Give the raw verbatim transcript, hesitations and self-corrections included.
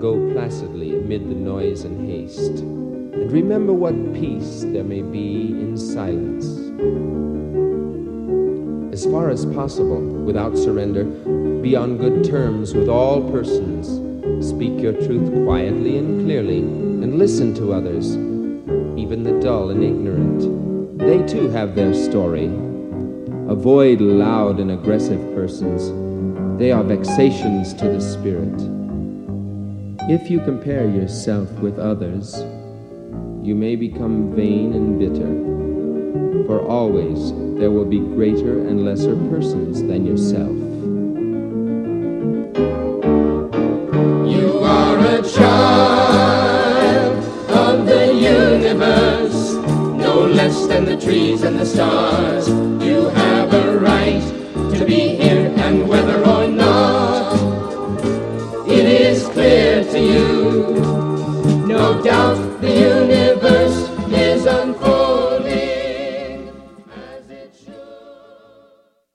go placidly amid the noise and haste, and remember what peace there may be in silence. As far as possible, without surrender, be on good terms with all persons. Speak your truth quietly and clearly, and listen to others, even the dull and ignorant. They too have their story. Avoid loud and aggressive persons. They are vexations to the spirit. If you compare yourself with others, you may become vain and bitter, for always there will be greater and lesser persons than yourself. You are a child of the universe, no less than the trees and the stars. You have a right to be here.